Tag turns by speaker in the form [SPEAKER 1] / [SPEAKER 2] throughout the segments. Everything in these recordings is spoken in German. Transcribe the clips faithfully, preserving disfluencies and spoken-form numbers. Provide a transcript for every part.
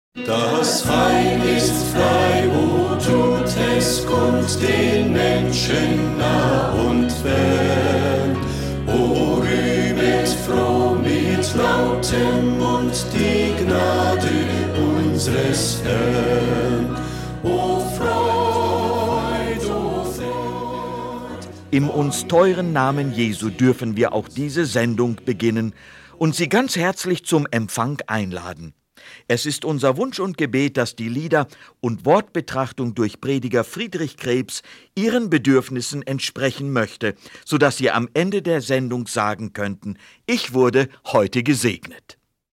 [SPEAKER 1] Das Heil ist frei, o tut es kund den Menschen nah und fern. O rühmet froh mit lautem Mund die Gnade unseres Herrn. O Freud, o Freud.
[SPEAKER 2] Im uns teuren Namen Jesu dürfen wir auch diese Sendung beginnen und Sie ganz herzlich zum Empfang einladen. Es ist unser Wunsch und Gebet, dass die Lieder und Wortbetrachtung durch Prediger Friedrich Krebs Ihren Bedürfnissen entsprechen möchte, sodass Sie am Ende der Sendung sagen könnten, ich wurde heute gesegnet.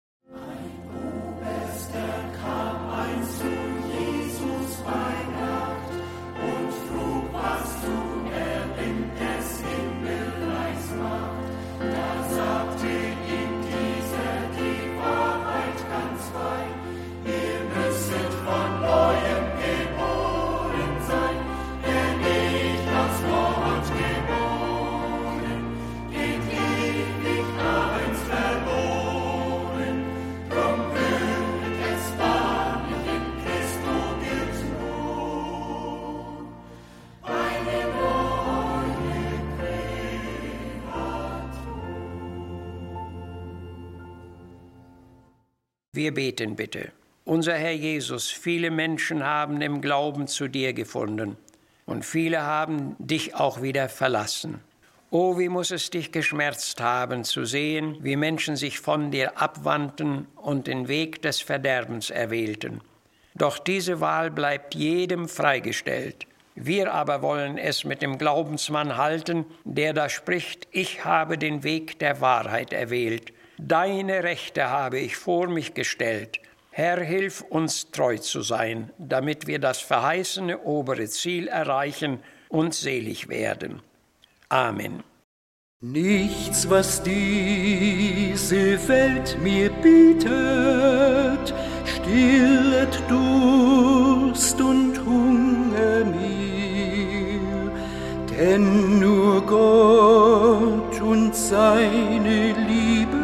[SPEAKER 3] Wir beten bitte. Unser Herr Jesus, viele Menschen haben im Glauben zu dir gefunden und viele haben dich auch wieder verlassen. Oh, wie muss es dich geschmerzt haben, zu sehen, wie Menschen sich von dir abwandten und den Weg des Verderbens erwählten. Doch diese Wahl bleibt jedem freigestellt. Wir aber wollen es mit dem Glaubensmann halten, der da spricht, ich habe den Weg der Wahrheit erwählt. Deine Rechte habe ich vor mich gestellt. Herr, hilf uns treu zu sein, damit wir das verheißene obere Ziel erreichen und selig werden. Amen.
[SPEAKER 1] Nichts, was diese Welt mir bietet, stillet Durst und Hunger mir, denn nur Gott und seine Liebe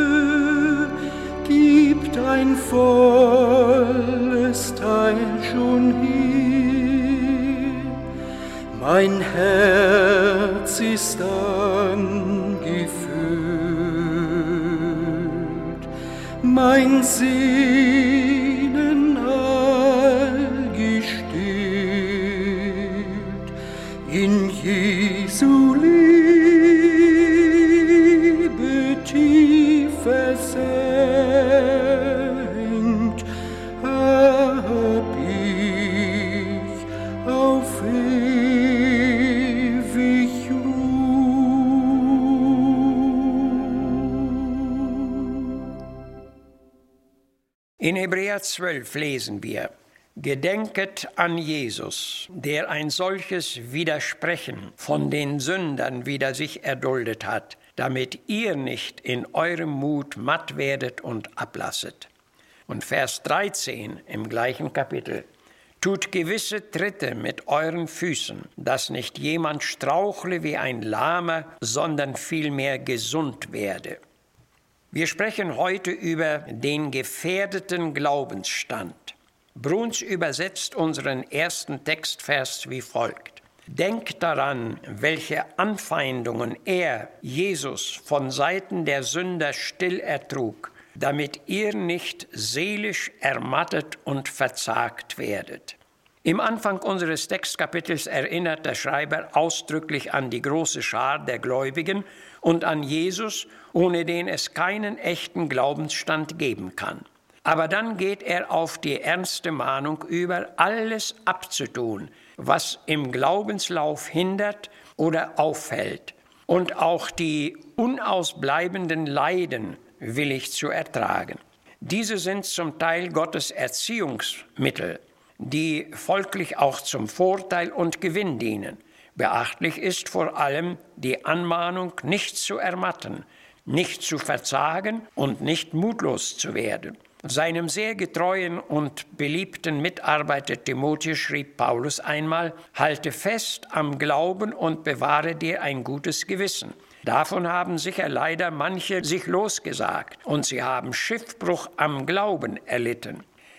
[SPEAKER 1] gibt ein volles Teil schon hier. Mein Herz ist angefüllt, mein Sehnen allgestillt, in Jesu Liebe tief versenkt, hab ich auf ewig Ruhe.
[SPEAKER 3] In Hebräer zwölf lesen wir: Gedenket an Jesus, der ein solches Widersprechen von den Sündern wider sich erduldet hat, damit ihr nicht in eurem Mut matt werdet und ablasset. Und Vers dreizehn im gleichen Kapitel: Tut gewisse Tritte mit euren Füßen, dass nicht jemand strauchle wie ein Lahmer, sondern vielmehr gesund werde. Wir sprechen heute über den gefährdeten Glaubensstand. Bruns übersetzt unseren ersten Textvers wie folgt: Denkt daran, welche Anfeindungen er, Jesus, von Seiten der Sünder still ertrug, damit ihr nicht seelisch ermattet und verzagt werdet. Im Anfang unseres Textkapitels erinnert der Schreiber ausdrücklich an die große Schar der Gläubigen und an Jesus, ohne den es keinen echten Glaubensstand geben kann. Aber dann geht er auf die ernste Mahnung über, alles abzutun, was im Glaubenslauf hindert oder auffällt, und auch die unausbleibenden Leiden willig zu ertragen. Diese sind zum Teil Gottes Erziehungsmittel, die folglich auch zum Vorteil und Gewinn dienen. Beachtlich ist vor allem die Anmahnung, nicht zu ermatten, nicht zu verzagen und nicht mutlos zu werden. Seinem sehr getreuen und beliebten Mitarbeiter Timotheus schrieb Paulus einmal: Halte fest am Glauben und bewahre dir ein gutes Gewissen. Davon haben sicher leider manche sich losgesagt und sie haben Schiffbruch am Glauben erlitten.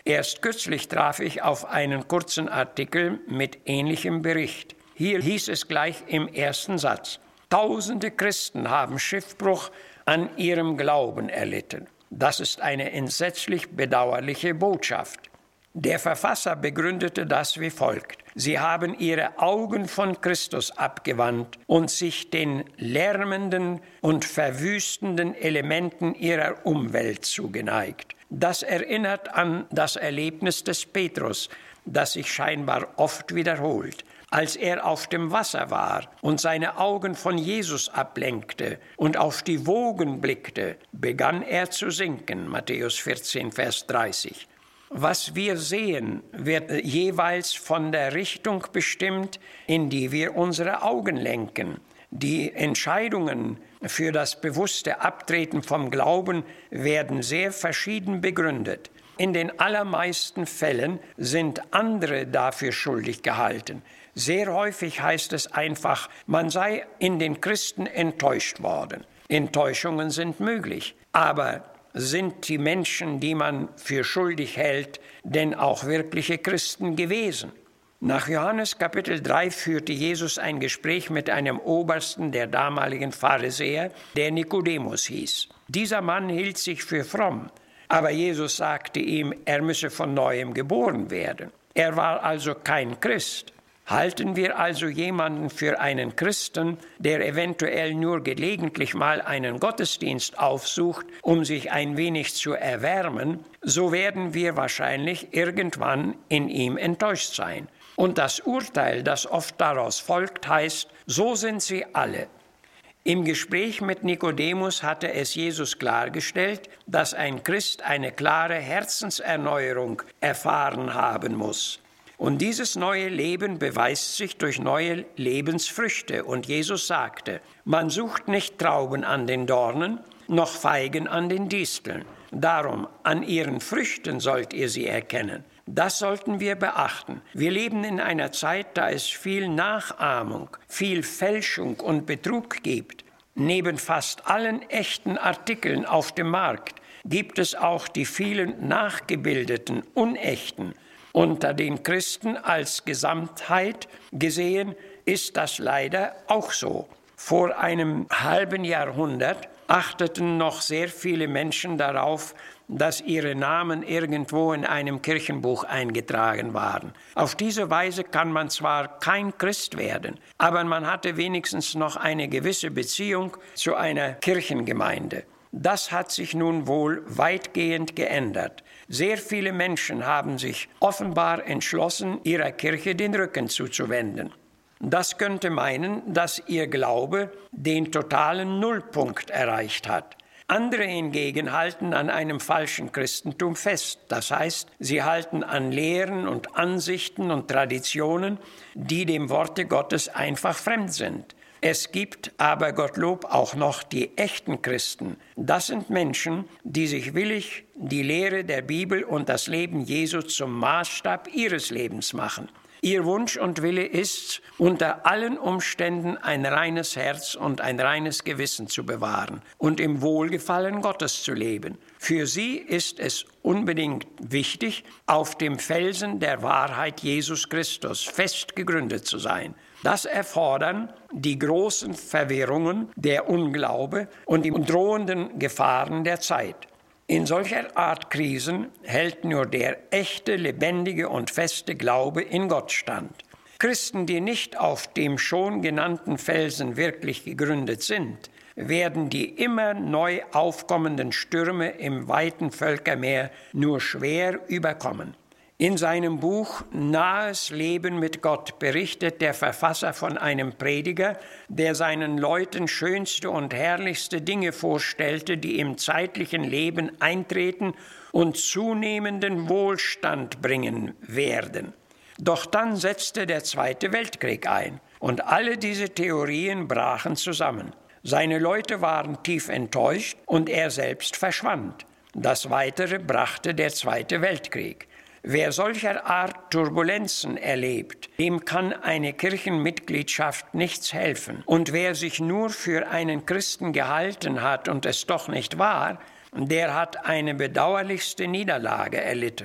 [SPEAKER 3] Erst kürzlich traf ich auf einen kurzen Artikel mit ähnlichem Bericht. Hier hieß es gleich im ersten Satz: Tausende Christen haben Schiffbruch an ihrem Glauben erlitten. Das ist eine entsetzlich bedauerliche Botschaft. Der Verfasser begründete das wie folgt: Sie haben ihre Augen von Christus abgewandt und sich den lärmenden und verwüstenden Elementen ihrer Umwelt zugeneigt. Das erinnert an das Erlebnis des Petrus, das sich scheinbar oft wiederholt. Als er auf dem Wasser war und seine Augen von Jesus ablenkte und auf die Wogen blickte, begann er zu sinken. Matthäus vierzehn, Vers dreißig. Was wir sehen, wird jeweils von der Richtung bestimmt, in die wir unsere Augen lenken. Die Entscheidungen für das bewusste Abtreten vom Glauben werden sehr verschieden begründet. In den allermeisten Fällen sind andere dafür schuldig gehalten. Sehr häufig heißt es einfach, man sei in den Christen enttäuscht worden. Enttäuschungen sind möglich, aber sind die Menschen, die man für schuldig hält, denn auch wirkliche Christen gewesen? Nach Johannes Kapitel drei führte Jesus ein Gespräch mit einem Obersten der damaligen Pharisäer, der Nikodemus hieß. Dieser Mann hielt sich für fromm, aber Jesus sagte ihm, er müsse von Neuem geboren werden. Er war also kein Christ. Halten wir also jemanden für einen Christen, der eventuell nur gelegentlich mal einen Gottesdienst aufsucht, um sich ein wenig zu erwärmen, so werden wir wahrscheinlich irgendwann in ihm enttäuscht sein. Und das Urteil, das oft daraus folgt, heißt, so sind sie alle. Im Gespräch mit Nikodemus hatte es Jesus klargestellt, dass ein Christ eine klare Herzenserneuerung erfahren haben muss. Und dieses neue Leben beweist sich durch neue Lebensfrüchte. Und Jesus sagte, man sucht nicht Trauben an den Dornen, noch Feigen an den Disteln. Darum, an ihren Früchten sollt ihr sie erkennen. Das sollten wir beachten. Wir leben in einer Zeit, da es viel Nachahmung, viel Fälschung und Betrug gibt. Neben fast allen echten Artikeln auf dem Markt gibt es auch die vielen nachgebildeten, unechten. Unter den Christen als Gesamtheit gesehen ist das leider auch so. Vor einem halben Jahrhundert achteten noch sehr viele Menschen darauf, dass ihre Namen irgendwo in einem Kirchenbuch eingetragen waren. Auf diese Weise kann man zwar kein Christ werden, aber man hatte wenigstens noch eine gewisse Beziehung zu einer Kirchengemeinde. Das hat sich nun wohl weitgehend geändert. Sehr viele Menschen haben sich offenbar entschlossen, ihrer Kirche den Rücken zuzuwenden. Das könnte meinen, dass ihr Glaube den totalen Nullpunkt erreicht hat. Andere hingegen halten an einem falschen Christentum fest. Das heißt, sie halten an Lehren und Ansichten und Traditionen, die dem Worte Gottes einfach fremd sind. Es gibt aber Gottlob auch noch die echten Christen. Das sind Menschen, die sich willig die Lehre der Bibel und das Leben Jesu zum Maßstab ihres Lebens machen. Ihr Wunsch und Wille ist, unter allen Umständen ein reines Herz und ein reines Gewissen zu bewahren und im Wohlgefallen Gottes zu leben. Für sie ist es unbedingt wichtig, auf dem Felsen der Wahrheit Jesus Christus fest gegründet zu sein. Das erfordern die großen Verwirrungen, der Unglaube und die drohenden Gefahren der Zeit. In solcher Art Krisen hält nur der echte, lebendige und feste Glaube in Gott stand. Christen, die nicht auf dem schon genannten Felsen wirklich gegründet sind, werden die immer neu aufkommenden Stürme im weiten Völkermeer nur schwer überkommen. In seinem Buch Nahes Leben mit Gott berichtet der Verfasser von einem Prediger, der seinen Leuten schönste und herrlichste Dinge vorstellte, die im zeitlichen Leben eintreten und zunehmenden Wohlstand bringen werden. Doch dann setzte der Zweite Weltkrieg ein und alle diese Theorien brachen zusammen. Seine Leute waren tief enttäuscht und er selbst verschwand. Das Weitere brachte der Zweite Weltkrieg. Wer solcher Art Turbulenzen erlebt, dem kann eine Kirchenmitgliedschaft nichts helfen. Und wer sich nur für einen Christen gehalten hat und es doch nicht war, der hat eine bedauerlichste Niederlage erlitten.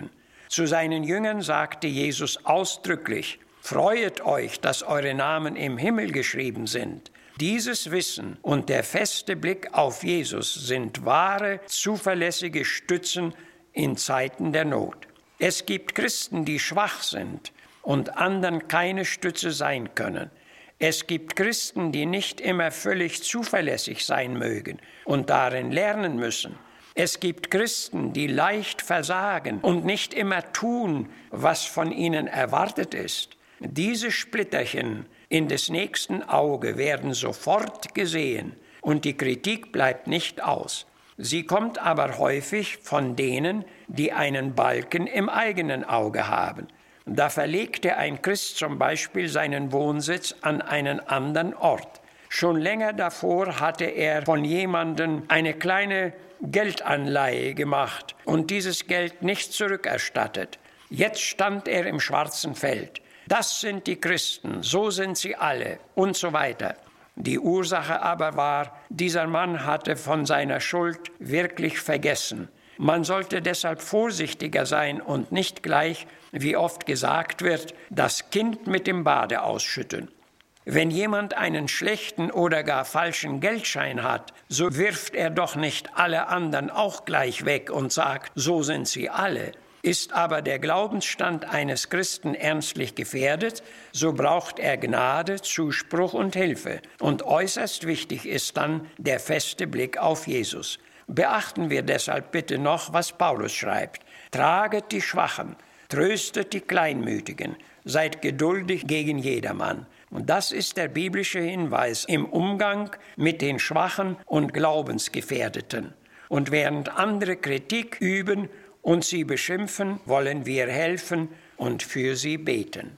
[SPEAKER 3] Zu seinen Jüngern sagte Jesus ausdrücklich: Freuet euch, dass eure Namen im Himmel geschrieben sind. Dieses Wissen und der feste Blick auf Jesus sind wahre, zuverlässige Stützen in Zeiten der Not. Es gibt Christen, die schwach sind und anderen keine Stütze sein können. Es gibt Christen, die nicht immer völlig zuverlässig sein mögen und darin lernen müssen. Es gibt Christen, die leicht versagen und nicht immer tun, was von ihnen erwartet ist. Diese Splitterchen in des nächsten Auge werden sofort gesehen und die Kritik bleibt nicht aus. Sie kommt aber häufig von denen, die einen Balken im eigenen Auge haben. Da verlegte ein Christ zum Beispiel seinen Wohnsitz an einen anderen Ort. Schon länger davor hatte er von jemandem eine kleine Geldanleihe gemacht und dieses Geld nicht zurückerstattet. Jetzt stand er im schwarzen Feld. Das sind die Christen, so sind sie alle und so weiter. Die Ursache aber war, dieser Mann hatte von seiner Schuld wirklich vergessen. Man sollte deshalb vorsichtiger sein und nicht gleich, wie oft gesagt wird, das Kind mit dem Bade ausschütten. Wenn jemand einen schlechten oder gar falschen Geldschein hat, so wirft er doch nicht alle anderen auch gleich weg und sagt, so sind sie alle. Ist aber der Glaubensstand eines Christen ernstlich gefährdet, so braucht er Gnade, Zuspruch und Hilfe. Und äußerst wichtig ist dann der feste Blick auf Jesus. Beachten wir deshalb bitte noch, was Paulus schreibt. Traget die Schwachen, tröstet die Kleinmütigen, seid geduldig gegen jedermann. Und das ist der biblische Hinweis im Umgang mit den Schwachen und Glaubensgefährdeten. Und während andere Kritik üben und sie beschimpfen, wollen wir helfen und für sie beten.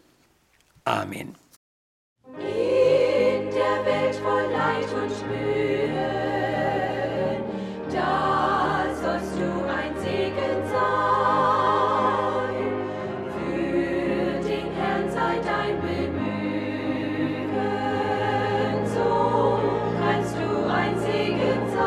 [SPEAKER 3] Amen.
[SPEAKER 4] In der Welt voll Leid und Mühe, da sollst du ein Segen sein. Für den Herrn sei dein Bemühen, so kannst du ein Segen sein.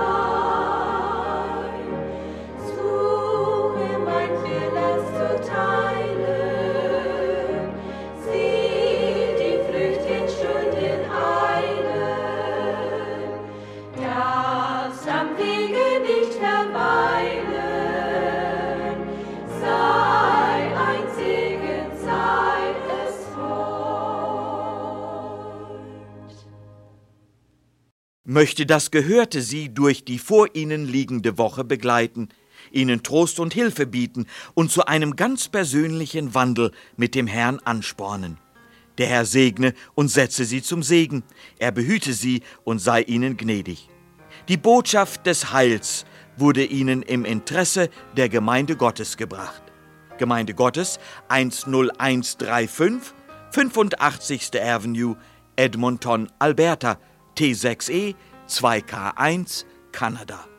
[SPEAKER 2] Möchte das Gehörte Sie durch die vor Ihnen liegende Woche begleiten, Ihnen Trost und Hilfe bieten und zu einem ganz persönlichen Wandel mit dem Herrn anspornen. Der Herr segne und setze Sie zum Segen, er behüte Sie und sei Ihnen gnädig. Die Botschaft des Heils wurde Ihnen im Interesse der Gemeinde Gottes gebracht. Gemeinde Gottes eins null eins drei fünf, fünfundachtzigste Avenue, Edmonton, Alberta, T sechs E zwei K eins, Kanada.